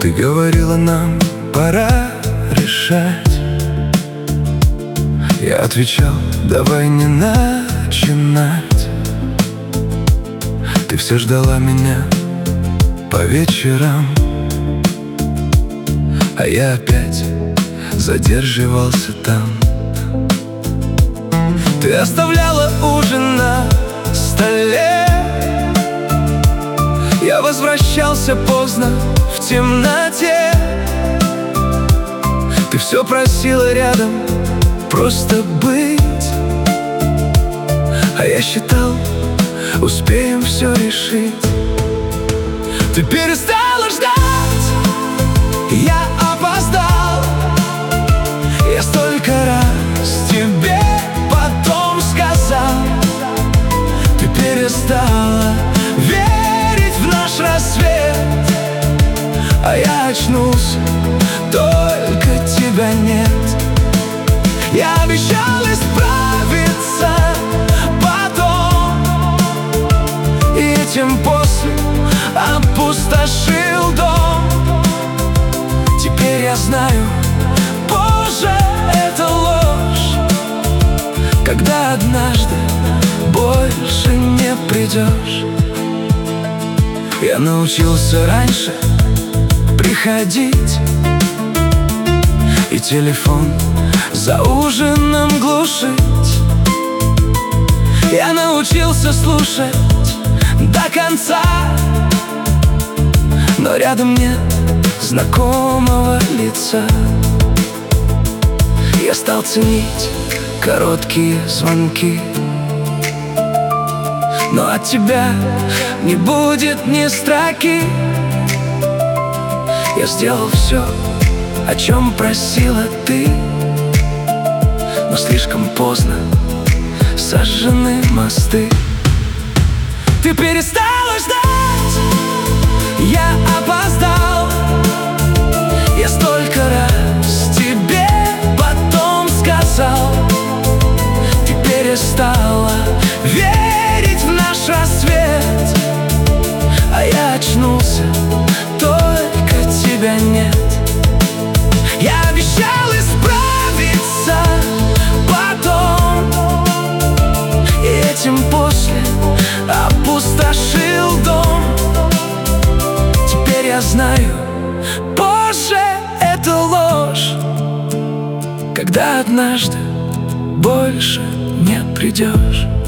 Ты говорила, нам пора решать. Я отвечал, давай не начинать. Ты все ждала меня по вечерам, а я опять задерживался там. Ты оставляла ужин на столе, я возвращался поздно в темноте. Ты все просила рядом просто быть, а я считал, успеем все решить. Ты перестала ждать, я опоздал. Я столько раз тебе потом сказал. Ты перестала верить в наш рассвет, а я очнулся, только тебя нет. Я обещал исправиться потом, и этим после опустошил дом. Теперь я знаю, позже это ложь, когда однажды больше не придешь. Я научился раньше приходить и телефон за ужином глушить. Я научился слушать до конца, но рядом нет знакомого лица. Я стал ценить короткие звонки, но от тебя не будет ни строки. Я сделал все, о чем просила ты, но слишком поздно сожжены мосты. Ты перестала ждать, я опоздал. Я столько раз тебе потом сказал. Ты перестала верить в наш рассвет, а я очнулся, только тебя нет. Я обещал исправиться потом, и этим после опустошил дом. Теперь я знаю, позже это ложь, когда однажды больше не придешь.